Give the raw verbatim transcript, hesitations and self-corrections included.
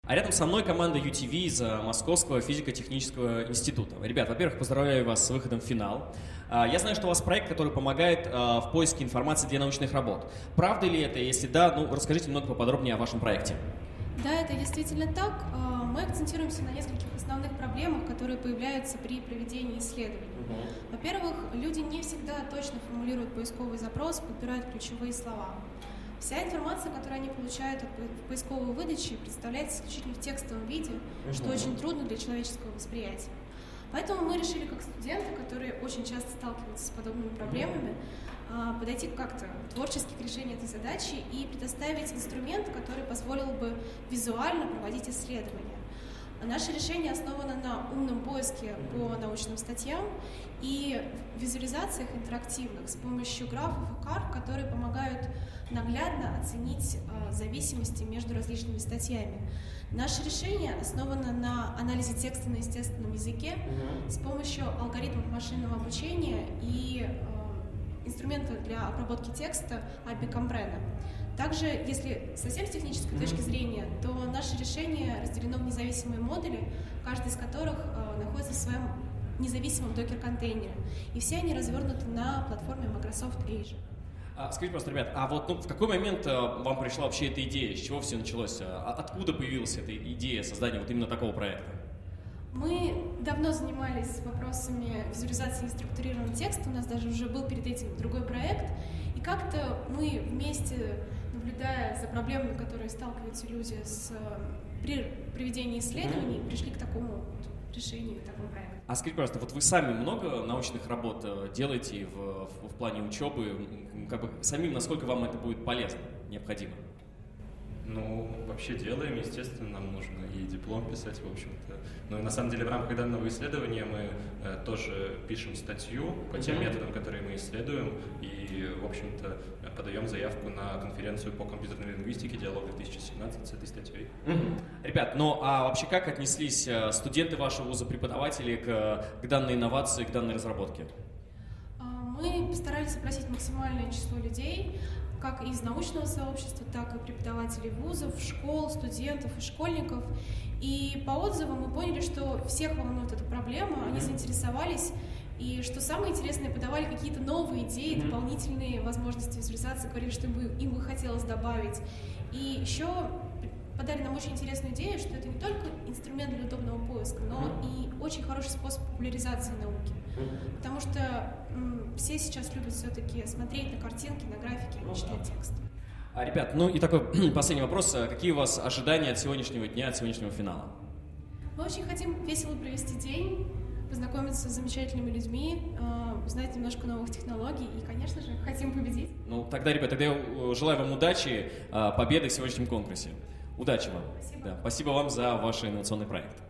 А рядом со мной команда ю ти ви из Московского физико-технического института. Ребят, во-первых, поздравляю вас с выходом в финал. Я знаю, что у вас проект, который помогает в поиске информации для научных работ. Правда ли это? Если да, ну расскажите немного поподробнее о вашем проекте. Да, это действительно так. Мы акцентируемся на нескольких основных проблемах, которые появляются при проведении исследований. Uh-huh. Во-первых, люди не всегда точно формулируют поисковый запрос, подбирают ключевые слова. Вся информация, которую они получают от поисковой выдачи, представляется исключительно в текстовом виде, uh-huh. что очень трудно для человеческого восприятия. Поэтому мы решили, как студенты, которые очень часто сталкиваются с подобными проблемами, uh-huh. подойти как-то творчески к решению этой задачи и предоставить инструмент, который позволил бы визуально проводить исследования. Наше решение основано на умном поиске по научным статьям и визуализациях интерактивных с помощью графов и карт, которые помогают наглядно оценить э, зависимости между различными статьями. Наше решение основано на анализе текста на естественном языке mm-hmm. с помощью алгоритмов машинного обучения и э, инструмента для обработки текста эй пи ай Comprehend. Также, если совсем с технической точки зрения, то наше решение разделено в независимые модули, каждый из которых э, находится в своем независимом докер-контейнере. И все они развернуты на платформе Microsoft Azure. А, скажите просто, ребят, а вот ну, в какой момент а, вам пришла вообще эта идея? С чего все началось? А, откуда появилась эта идея создания вот именно такого проекта? Мы давно занимались вопросами визуализации и структурированного текста. У нас даже уже был перед этим другой проект. И как-то мы вместе, наблюдая за проблемами, которые сталкиваются люди с, при проведении исследований, mm-hmm. пришли к такому вот решению, к такому проекту. А скажите, пожалуйста, вот вы сами много научных работ делаете в, в, в плане учебы? Как бы самим, насколько вам это будет полезно, необходимо? Ну, вообще делаем, естественно, нам нужно и диплом писать, в общем-то. Но на самом деле в рамках данного исследования мы э, тоже пишем статью по тем mm-hmm. методам, которые мы исследуем, и, в общем-то, подаем заявку на конференцию по компьютерной лингвистике «Диалог две тысячи семнадцать» с этой статьей. Mm-hmm. Ребят, ну а вообще как отнеслись студенты вашего вуза, преподаватели к, к данной инновации, к данной разработке? Мы постарались опросить максимальное число людей, как из научного сообщества, так и преподавателей вузов, школ, студентов и школьников. И по отзывам мы поняли, что всех волнует эта проблема, они заинтересовались, и что самое интересное, подавали какие-то новые идеи, дополнительные возможности визуализации, говорили, что им бы, им бы хотелось добавить. И еще подали нам очень интересную идею, что это не только инструмент для удобного поиска, но и очень хороший способ популяризации науки. Потому что м, все сейчас любят все-таки смотреть на картинки, на графики, а не читать текст. А, ребят, ну и такой последний вопрос. Какие у вас ожидания от сегодняшнего дня, от сегодняшнего финала? Мы очень хотим весело провести день, познакомиться с замечательными людьми, э, узнать немножко новых технологий и, конечно же, хотим победить. Ну тогда, ребят, тогда я желаю вам удачи, победы в сегодняшнем конкурсе. Удачи вам. Спасибо. Да, спасибо вам за ваш инновационный проект.